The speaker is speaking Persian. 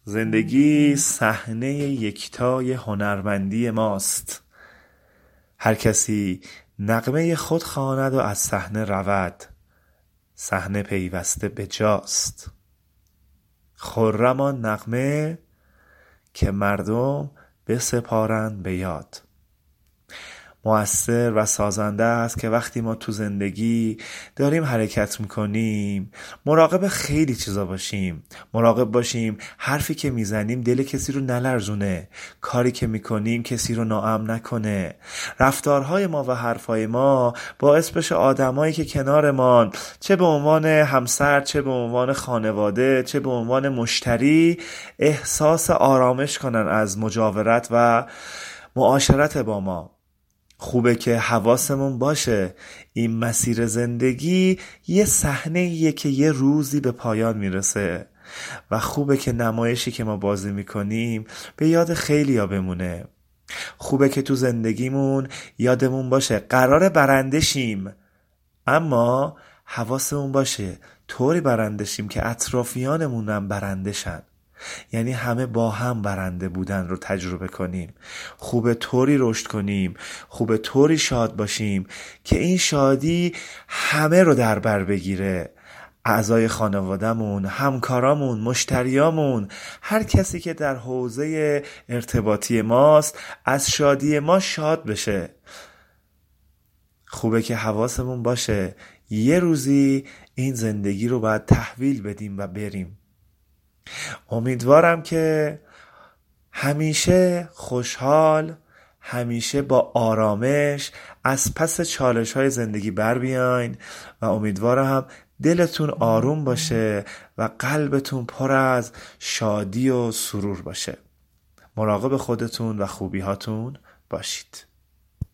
زندگی صحنه یکتای هنرمندی ماست. هر کسی نغمه خود خواند و از صحنه رود، صحنه پیوسته به جاست. خرم آن نغمه که مردم بسپارند به یاد. مؤثر و سازنده است که وقتی ما تو زندگی داریم حرکت میکنیم مراقب خیلی چیزا باشیم. مراقب باشیم حرفی که میزنیم دل کسی رو نلرزونه، کاری که میکنیم کسی رو ناامن نکنه، رفتارهای ما و حرفهای ما باعث بشه آدمایی که کنارمان، چه به عنوان همسر، چه به عنوان خانواده، چه به عنوان مشتری، احساس آرامش کنن از مجاورت و معاشرت با ما. خوبه که حواسمون باشه این مسیر زندگی یه صحنه‌ایه که یه روزی به پایان میرسه و خوبه که نمایشی که ما بازی میکنیم به یاد خیلیا بمونه. خوبه که تو زندگیمون یادمون باشه قراره برنده شیم، اما حواسمون باشه طوری برنده شیم که اطرافیانمون هم برنده شن، یعنی همه با هم برنده بودن رو تجربه کنیم. خوبه طوری رشد کنیم، خوبه طوری شاد باشیم که این شادی همه رو در بر بگیره. اعضای خانواده‌مون، همکارامون، مشتریامون، هر کسی که در حوزه ارتباطی ماست از شادی ما شاد بشه. خوبه که حواسمون باشه یه روزی این زندگی رو باید تحویل بدیم و بریم. امیدوارم که همیشه خوشحال، همیشه با آرامش از پس چالش‌های زندگی بر بیاین و امیدوارم دلتون آروم باشه و قلبتون پر از شادی و سرور باشه. مراقب خودتون و خوبی‌هاتون باشید.